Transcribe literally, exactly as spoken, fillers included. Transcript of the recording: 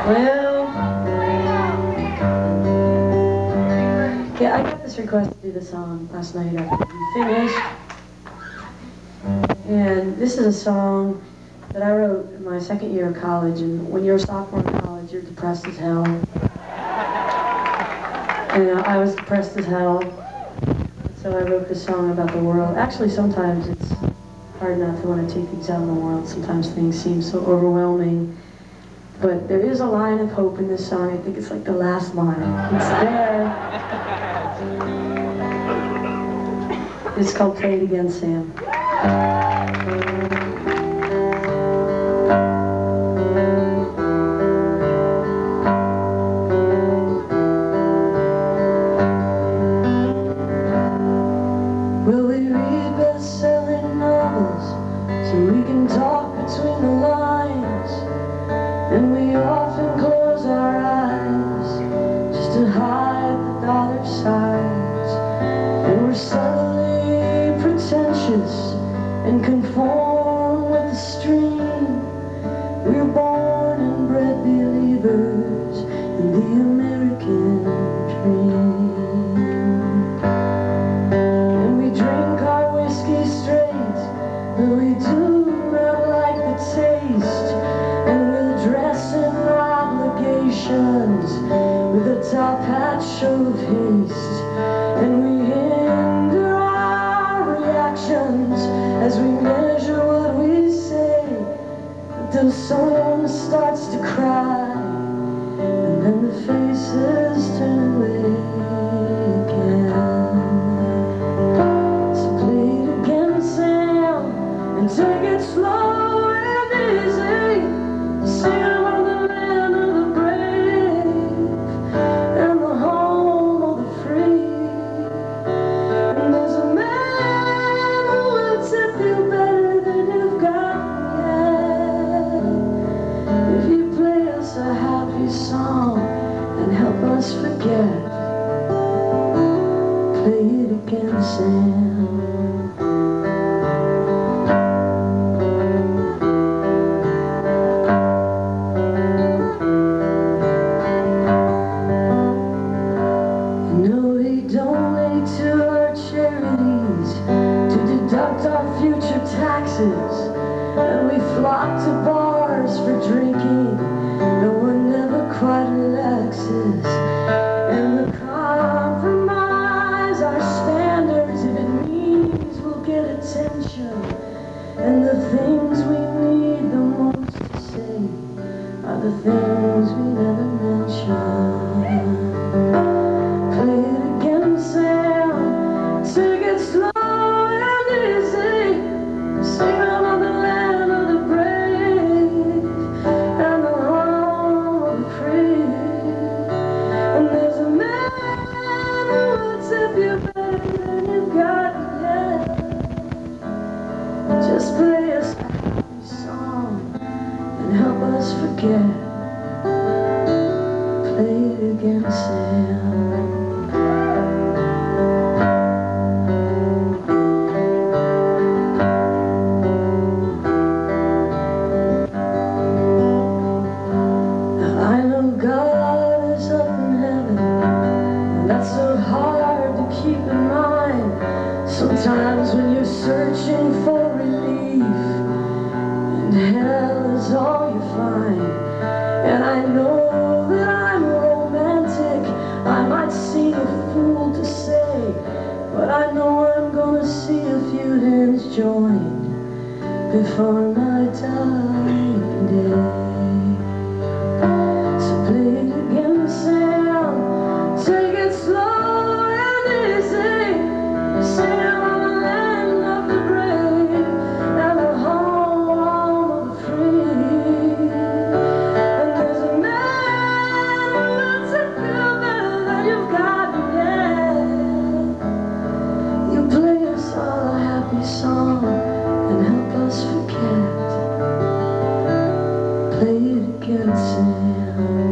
Well, yeah, I got this request to do the song last night after we finished. And this is a song that I wrote in my second year of college. And when you're a sophomore in college, you're depressed as hell. And uh, I was depressed as hell. So I wrote this song about the world. Actually, sometimes it's hard not to want to take things out in the world. Sometimes things seem so overwhelming. But there is a line of hope in this song. I think it's like the last line. It's there. It's called Play It Again, Sam. Will we read best-selling novels so we can talk between the lines? And we often close our eyes just to hide the dollar signs. And we're subtly pretentious and conform with the stream. We're born and bred believers in the American dream. And we drink our whiskey straight, though we do not like the taste. And we'll dress in obligations with a top hat show of haste. And we hinder our reactions as we measure what we say, until someone starts to cry, and then the faces turn away again. So play it again, Sam, and take it slow and easy. Sing about the land of the brave and the home of the free. And there's a man who will tip you better than you've got yet, if you play us a happy song and help us forget. Play it again, Sam. Donate to our charities to deduct our future taxes, and we flock to bars for drinking. No one ever quite relaxes, and we compromise our standards if it means we'll get attention. And the things we need the most to say are the things we never mention. Play it again, Sam, take it slow and easy. Sing about the land of the brave and the home of the free. And there's a man who will tip you better than you've got yet. Just play us a happy song and help us forget. Play it again, Sam. Sometimes when you're searching for relief, and hell is all you find. And I know that I'm romantic, I might seem a fool to say, but I know I'm gonna see a few hands joined before my dying day. So play it again, Sam, take it slow and easy. Sing song and help us forget. Play it again, Sam.